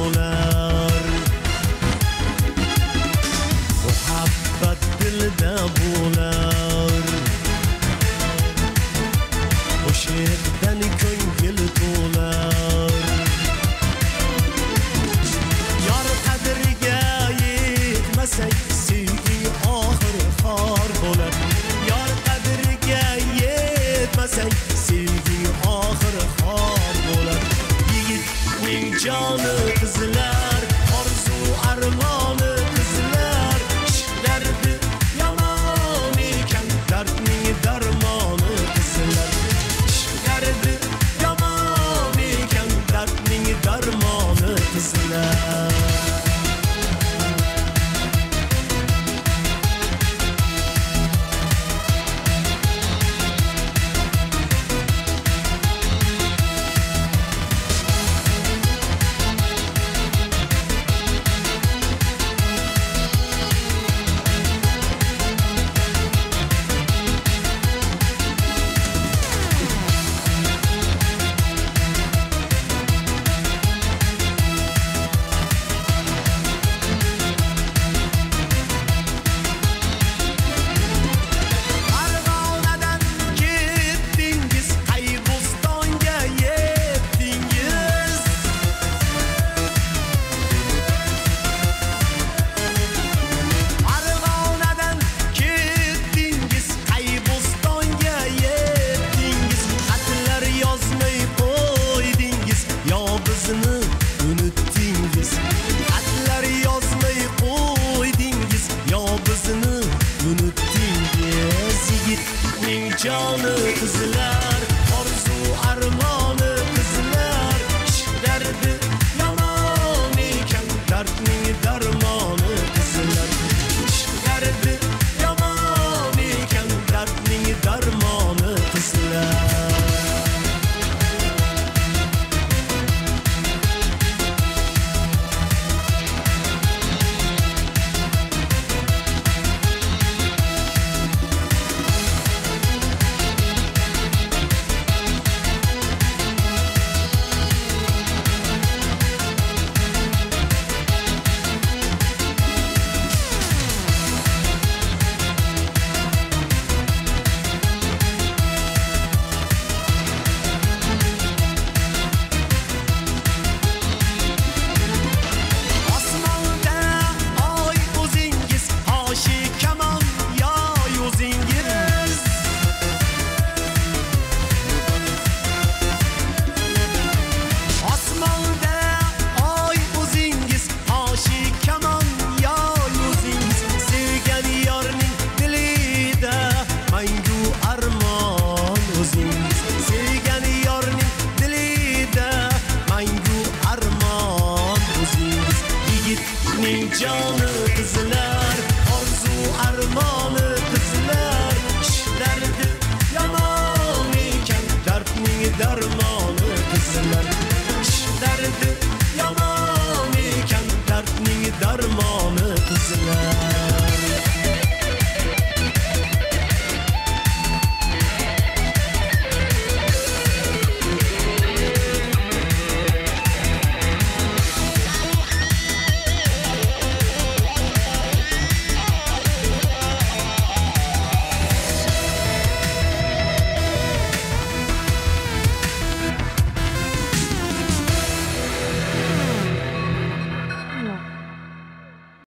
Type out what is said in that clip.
bo'lar, muhabbat dilda bo'lar. O'sha yerdan ko'ngil to'lar. Yor qadriga yetmasak, sevgi oxir xor bo'lar. Yor qadriga yetmasak, sevgi oxir xor bo'lar. Yigitning joni qizlar, orzu armoni qizlar, ishlardi yomon ekan, dardning darmoni qizlar. Ishlardi yomon ekan, dardning darmoni qizlar. Xatlar yozmay qo'ydingiz, yo bizni unutdingiz. Yigitning joni qizlar, orzu armoni qizlar, ishlardi yomon ekan, dardning darmoni qizlar. Ishlardi yomon ekan, dardning darmoni qizlar. John